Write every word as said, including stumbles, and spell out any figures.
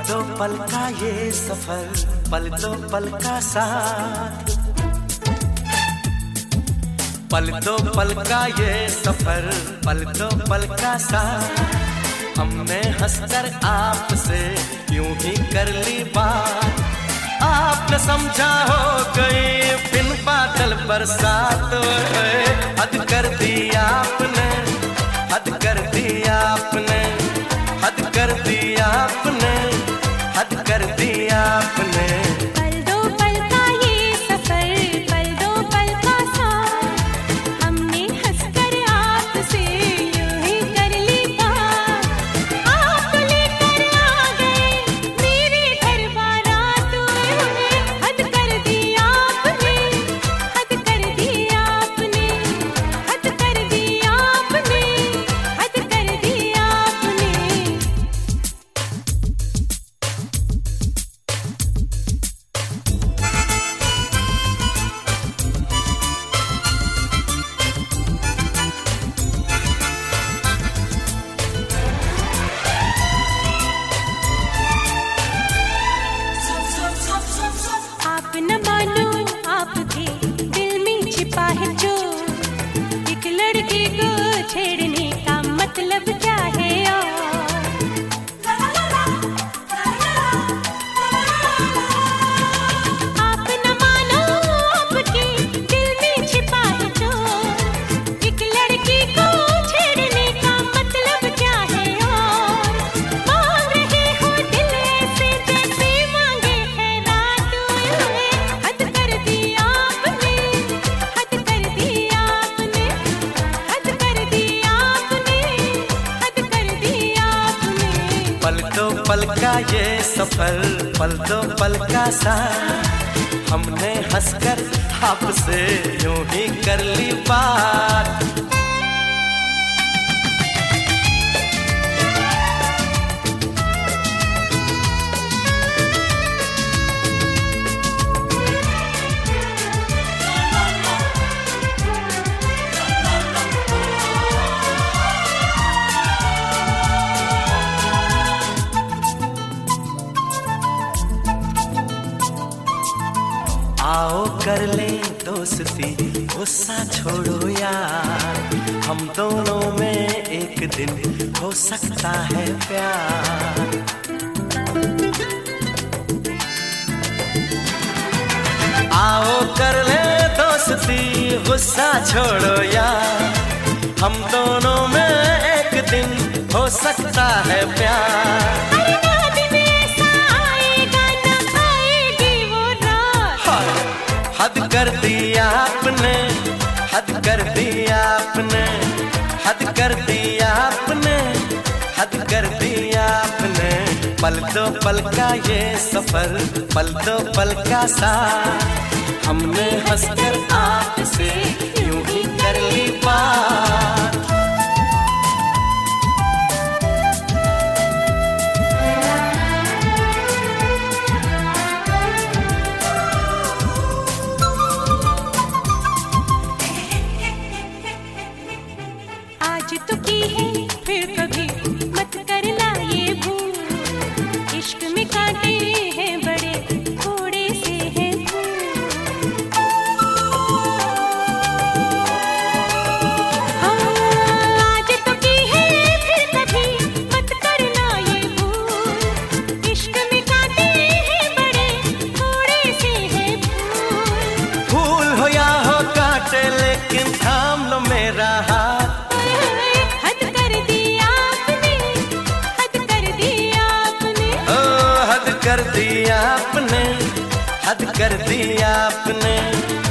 दो पल का ये सफर, पल दो पल का साथ, पल दो पल का ये सफर, पल दो पल का साथ। हमने हंसकर आपसे यूं ही कर ली बात, आपने समझा हो गई बिन बादल बरसात। हद कर दी आपने, हद कर दी आपने, हद कर दी आपने, हद कर दी आपने। पल दो पल का ये सफर, पल दो पल का साथ, हमने हंसकर आपसे यूं ही कर ली बात। आप लेकर आ गए मेरे घर बारात, हद कर दी आपने, हद कर दी आपने, हद कर दी आपने, हद कर दी आपने। आप न मानो आपके दिल में छिपा है चोर, एक लड़के को छेड़ने का मतलब क्या है और आप न मानो आपके दिल में छिपा है चोर, एक लड़के को छेड़ने का मतलब क्या है और मांग रहे हो दिल ऐसे जैसे मांगे है रात। हद कर दी आपने, हद कर दी आपने, हद कर दी आपने, हद कर दी आपने। पल दो पल का ये सफर, पल दो पल का साथ, हमने हंसकर आपसे यूं ही कर ली बात। आओ कर ले दोस्ती, गुस्सा छोड़ो यार, हम दोनों में एक दिन हो सकता है प्यार। आओ कर ले दोस्ती, गुस्सा छोड़ो यार, हम दोनों में एक दिन हो सकता है प्यार। अरे ना दिन ऐसा आएगा ना आएगी वो रात। हद कर दी आपने, हद कर दी आपने, हद कर दी आपने, हद कर दी आपने। पल दो पल का ये सफर, पल दो पल का साथ, हमने हंसकर आपसे यूं ही कर ली बात। आज तो की है फिर कभी मत करना ये भूल, इश्क में कांटे हैं बड़े थोड़े से हैं फूल। हाँ, आज तो की है फिर कभी मत करना ये भूल, इश्क में कांटे हैं बड़े थोड़े से हैं फूल। फूल हो या हो कांटे लेकिन थाम लो मेरा हाथ। हद कर दी आपने, हद कर दी आपने, ओ हद कर दी आपने, हद कर दी आपने।